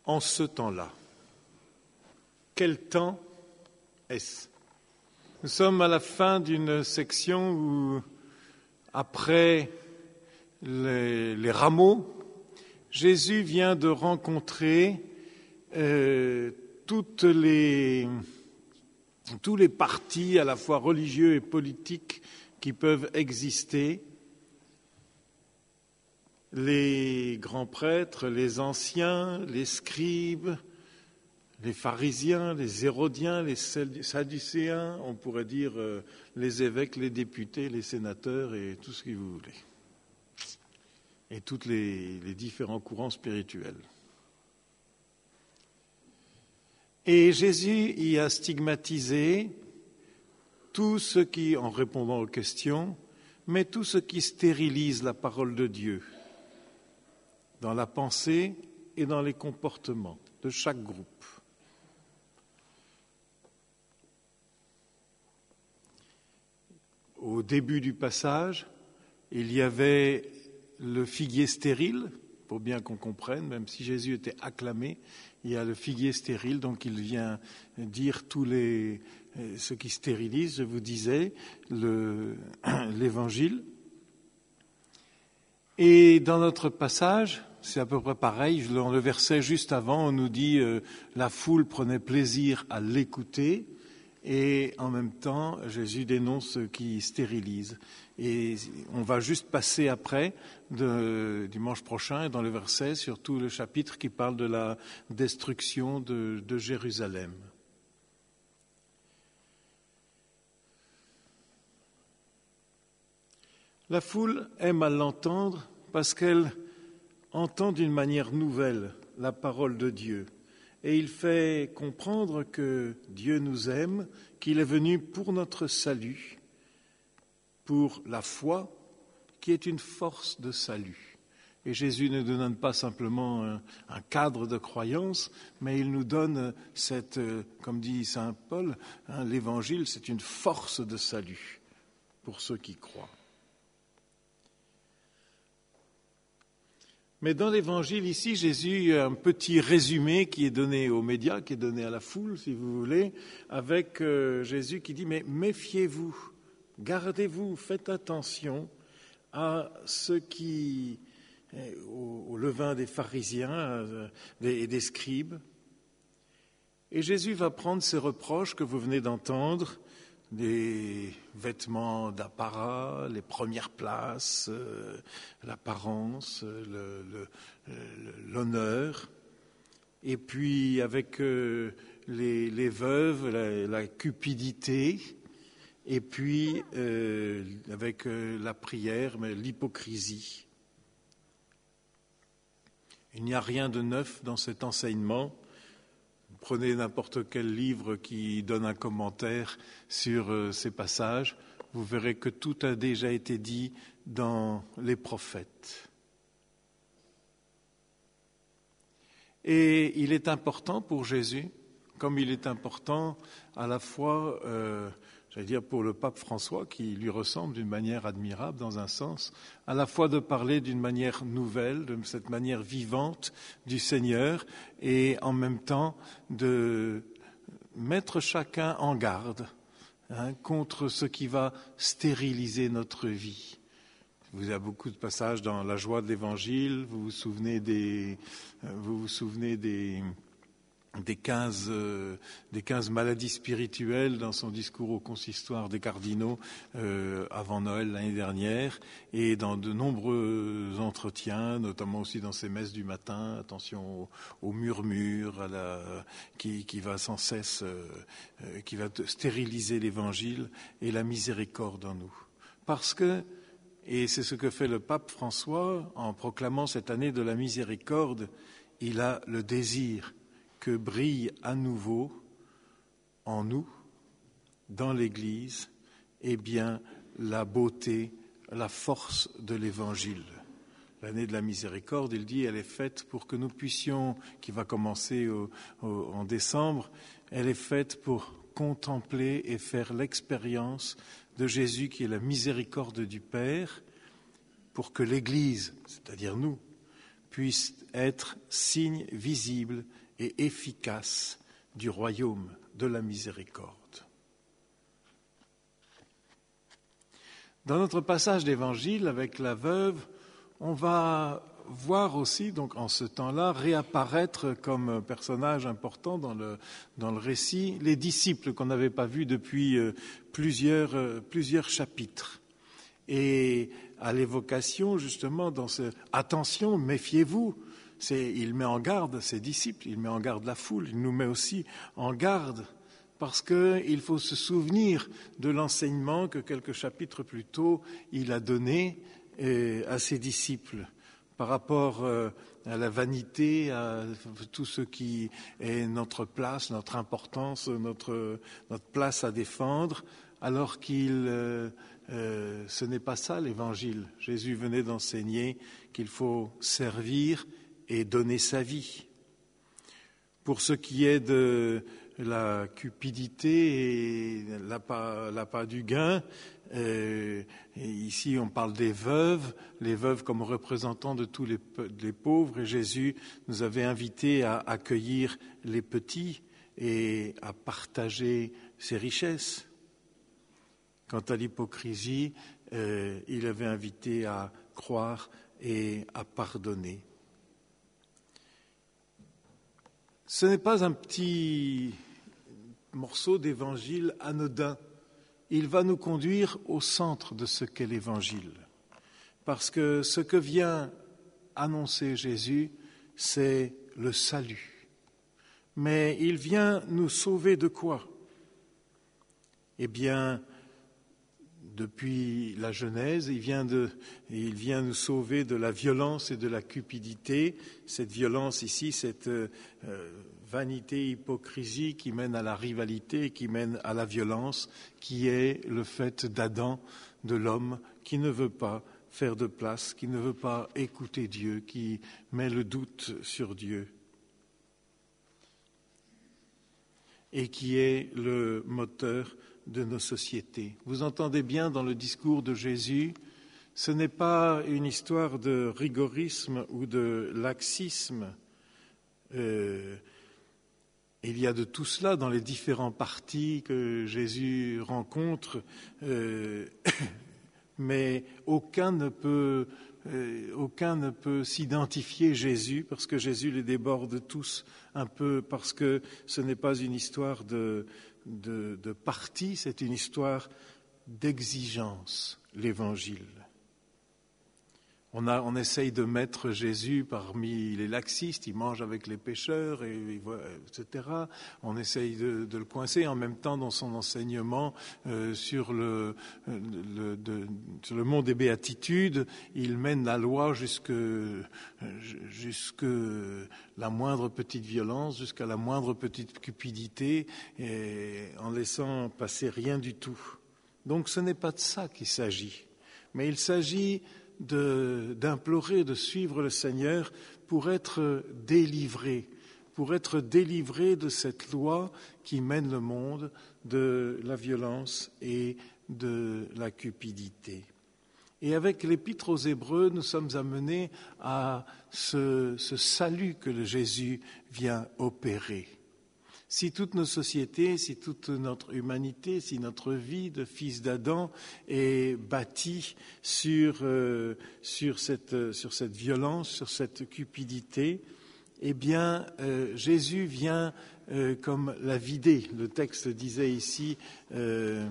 en ce temps-là. Quel temps est-ce ? Nous sommes à la fin d'une section où, après les rameaux, Jésus vient de rencontrer tous les partis à la fois religieux et politiques qui peuvent exister. Les grands prêtres, les anciens, les scribes, les pharisiens, les hérodiens, les sadducéens, on pourrait dire les évêques, les députés, les sénateurs et tout ce que vous voulez. Et tous les différents courants spirituels. Et Jésus y a stigmatisé tout ce qui, en répondant aux questions, mais tout ce qui stérilise la parole de Dieu dans la pensée et dans les comportements de chaque groupe. Au début du passage, il y avait le figuier stérile, pour bien qu'on comprenne, même si Jésus était acclamé, il y a le figuier stérile, donc il vient dire ce qui stérilise, je vous disais, l'évangile. Et dans notre passage, c'est à peu près pareil, dans le verset juste avant, on nous dit la foule prenait plaisir à l'écouter, et en même temps, Jésus dénonce ce qui stérilise. Et on va juste passer après, dimanche prochain, dans le verset, sur tout le chapitre qui parle de la destruction de Jérusalem. La foule aime à l'entendre parce qu'elle entend d'une manière nouvelle la parole de Dieu. Et il fait comprendre que Dieu nous aime, qu'il est venu pour notre salut, pour la foi, qui est une force de salut. Et Jésus ne nous donne pas simplement un cadre de croyance, mais il nous donne comme dit saint Paul, l'évangile, c'est une force de salut pour ceux qui croient. Mais dans l'évangile, ici, Jésus a un petit résumé qui est donné aux médias, qui est donné à la foule, si vous voulez, avec Jésus qui dit « Mais méfiez-vous, gardez-vous, faites attention à ce qui est au levain des pharisiens et des scribes. » Et Jésus va prendre ces reproches que vous venez d'entendre, des vêtements d'apparat, les premières places, l'apparence, l'honneur, et puis avec les veuves, la cupidité, et puis avec la prière, mais l'hypocrisie. Il n'y a rien de neuf dans cet enseignement. Prenez n'importe quel livre qui donne un commentaire sur ces passages, vous verrez que tout a déjà été dit dans les prophètes. Et il est important pour Jésus, comme il est important à la fois, pour le pape François, qui lui ressemble d'une manière admirable dans un sens, à la fois de parler d'une manière nouvelle, de cette manière vivante du Seigneur, et en même temps de mettre chacun en garde contre ce qui va stériliser notre vie. Il y a beaucoup de passages dans la joie de l'Évangile, vous vous souvenez des 15 maladies spirituelles dans son discours au consistoire des cardinaux avant Noël l'année dernière, et dans de nombreux entretiens, notamment aussi dans ses messes du matin, attention au murmure, qui va sans cesse, qui va stériliser l'Évangile et la miséricorde en nous. Parce que, et c'est ce que fait le pape François en proclamant cette année de la miséricorde, il a le désir que brille à nouveau en nous, dans l'Église, la beauté, la force de l'Évangile. L'année de la miséricorde, il dit, elle est faite pour que nous puissions, qui va commencer en décembre, elle est faite pour contempler et faire l'expérience de Jésus qui est la miséricorde du Père, pour que l'Église, c'est-à-dire nous, puisse être signe visible et efficace du royaume de la miséricorde. Dans notre passage d'évangile avec la veuve, on va voir aussi, donc en ce temps-là, réapparaître comme personnage important dans le récit les disciples qu'on n'avait pas vus depuis plusieurs chapitres. Et à l'évocation, justement, dans ce « attention, méfiez-vous », il met en garde ses disciples, il met en garde la foule, il nous met aussi en garde parce qu'il faut se souvenir de l'enseignement que quelques chapitres plus tôt il a donné à ses disciples par rapport à la vanité, à tout ce qui est notre place, notre importance, notre place à défendre, alors ce n'est pas ça l'Évangile. Jésus venait d'enseigner qu'il faut servir et donner sa vie. Pour ce qui est de la cupidité et l'appât du gain, ici on parle des veuves, les veuves comme représentants de tous les pauvres, et Jésus nous avait invités à accueillir les petits et à partager ses richesses. Quant à l'hypocrisie, il avait invité à croire et à pardonner. Ce n'est pas un petit morceau d'évangile anodin. Il va nous conduire au centre de ce qu'est l'évangile. Parce que ce que vient annoncer Jésus, c'est le salut. Mais il vient nous sauver de quoi? Eh bien, depuis la Genèse, il vient nous sauver de la violence et de la cupidité. Cette violence ici, cette vanité, hypocrisie qui mène à la rivalité, qui mène à la violence, qui est le fait d'Adam, de l'homme, qui ne veut pas faire de place, qui ne veut pas écouter Dieu, qui met le doute sur Dieu, et qui est le moteur de nos sociétés. Vous entendez bien dans le discours de Jésus, ce n'est pas une histoire de rigorisme ou de laxisme. Il y a de tout cela dans les différents partis que Jésus rencontre, mais aucun ne peut s'identifier Jésus, parce que Jésus les déborde tous un peu, parce que ce n'est pas une histoire de parti, c'est une histoire d'exigence, l'Évangile. On essaye de mettre Jésus parmi les laxistes, il mange avec les pécheurs, etc. On essaye de le coincer. En même temps, dans son enseignement sur le mont des béatitudes, il mène la loi jusque la moindre petite violence, jusqu'à la moindre petite cupidité, et en laissant passer rien du tout. Donc ce n'est pas de ça qu'il s'agit, mais il s'agit d'implorer, de suivre le Seigneur pour être délivré de cette loi qui mène le monde de la violence et de la cupidité. Et avec l'Épître aux Hébreux, nous sommes amenés à ce salut que le Jésus vient opérer. Si toutes nos sociétés, si toute notre humanité, si notre vie de fils d'Adam est bâtie sur cette violence, sur cette cupidité, eh bien, Jésus vient comme la vider. Le texte disait ici, il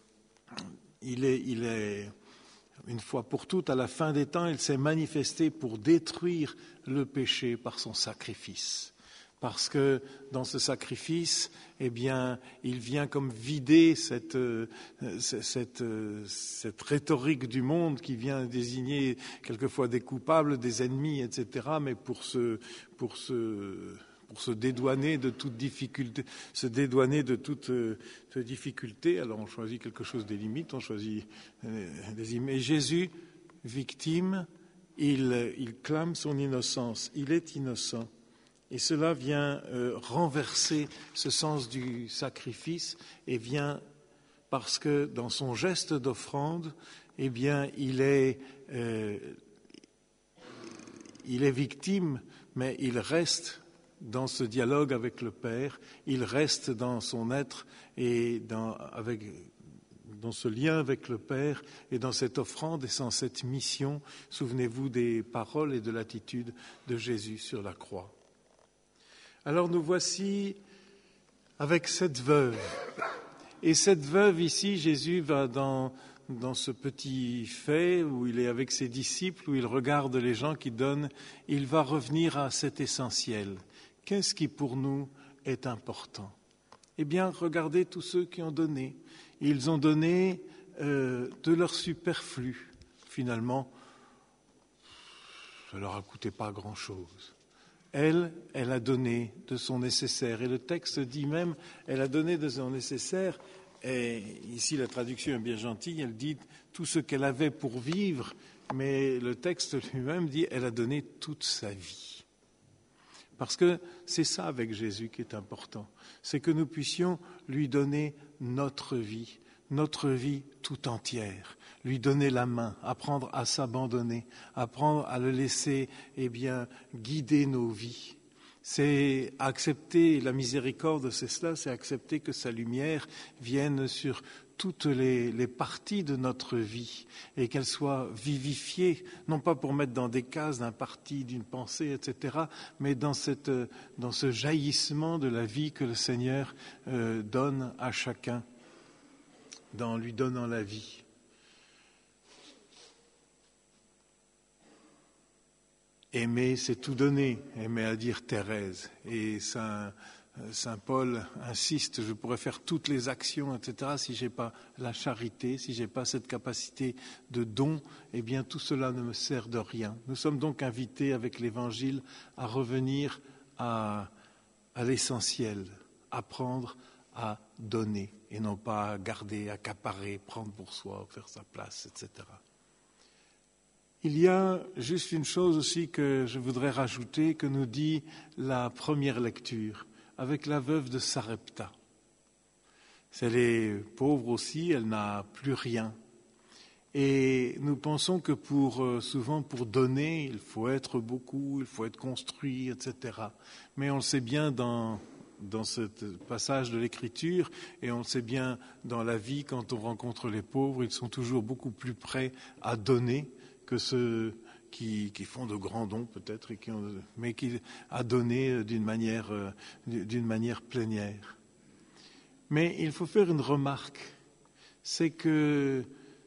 est une fois pour toutes, à la fin des temps, il s'est manifesté pour détruire le péché par son sacrifice. Parce que dans ce sacrifice, eh bien, il vient comme vider cette rhétorique du monde qui vient désigner quelquefois des coupables, des ennemis, etc. Mais pour se dédouaner de toute difficulté, alors on choisit quelque chose des limites, on choisit des limites. Et Jésus, victime, il clame son innocence, il est innocent. Et cela vient renverser ce sens du sacrifice et vient parce que dans son geste d'offrande, eh bien, il il est victime, mais il reste dans ce dialogue avec le Père, il reste dans son être et dans ce lien avec le Père et dans cette offrande et dans cette mission. Souvenez-vous des paroles et de l'attitude de Jésus sur la croix. Alors nous voici avec cette veuve. Et cette veuve ici, Jésus va dans ce petit fait où il est avec ses disciples, où il regarde les gens qui donnent, il va revenir à cet essentiel. Qu'est-ce qui pour nous est important ? Eh bien, regardez tous ceux qui ont donné. Ils ont donné de leur superflu. Finalement, ça ne leur a coûté pas grand-chose. Elle a donné de son nécessaire. Et le texte dit même, elle a donné de son nécessaire. Et ici, la traduction est bien gentille. Elle dit tout ce qu'elle avait pour vivre. Mais le texte lui-même dit, elle a donné toute sa vie. Parce que c'est ça avec Jésus qui est important. C'est que nous puissions lui donner notre vie tout entière. Lui donner la main, apprendre à s'abandonner, apprendre à le laisser, guider nos vies. C'est accepter la miséricorde, c'est cela, c'est accepter que sa lumière vienne sur toutes les parties de notre vie et qu'elle soit vivifiée, non pas pour mettre dans des cases d'un parti, d'une pensée, etc., mais dans ce jaillissement de la vie que le Seigneur donne à chacun, en lui donnant la vie. Aimer, c'est tout donner, aimer à dire Thérèse. Et Saint Paul insiste, je pourrais faire toutes les actions, etc. Si je n'ai pas la charité, si je n'ai pas cette capacité de don, eh bien tout cela ne me sert de rien. Nous sommes donc invités avec l'Évangile à revenir à l'essentiel, apprendre à donner et non pas à garder, accaparer, prendre pour soi, faire sa place, etc. Il y a juste une chose aussi que je voudrais rajouter, que nous dit la première lecture, avec la veuve de Sarepta. Elle est pauvre aussi, elle n'a plus rien. Et nous pensons que souvent pour donner, il faut être beaucoup, il faut être construit, etc. Mais on le sait bien dans ce passage de l'Écriture, et on le sait bien dans la vie, quand on rencontre les pauvres, ils sont toujours beaucoup plus prêts à donner que ceux qui font de grands dons peut-être, mais qui a donné d'une manière plénière. Mais il faut faire une remarque, c'est que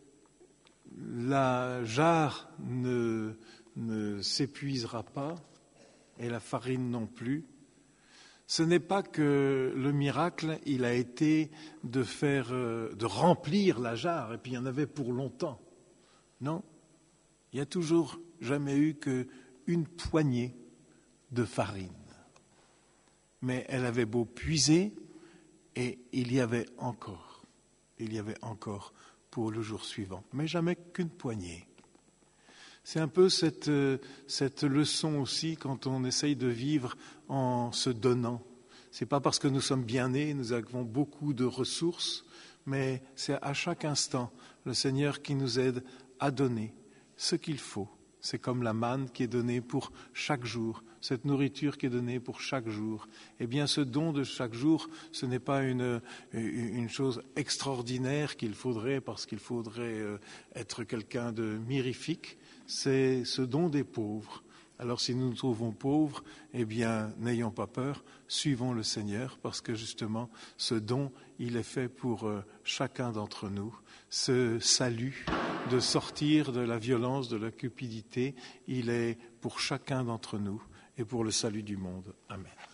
la jarre ne s'épuisera pas et la farine non plus. Ce n'est pas que le miracle, il a été de remplir la jarre et puis il y en avait pour longtemps. Non. Il n'y a toujours jamais eu qu'une poignée de farine. Mais elle avait beau puiser, et il y avait encore pour le jour suivant, mais jamais qu'une poignée. C'est un peu cette leçon aussi quand on essaye de vivre en se donnant. Ce n'est pas parce que nous sommes bien nés, nous avons beaucoup de ressources, mais c'est à chaque instant le Seigneur qui nous aide à donner ce qu'il faut. C'est comme la manne qui est donnée pour chaque jour, cette nourriture qui est donnée pour chaque jour. Eh bien, ce don de chaque jour, ce n'est pas une chose extraordinaire qu'il faudrait, parce qu'il faudrait être quelqu'un de mirifique. C'est ce don des pauvres. Alors, si nous nous trouvons pauvres, eh bien, n'ayons pas peur, suivons le Seigneur, parce que justement, ce don, il est fait pour chacun d'entre nous. Ce salut de sortir de la violence, de la cupidité, il est pour chacun d'entre nous et pour le salut du monde. Amen.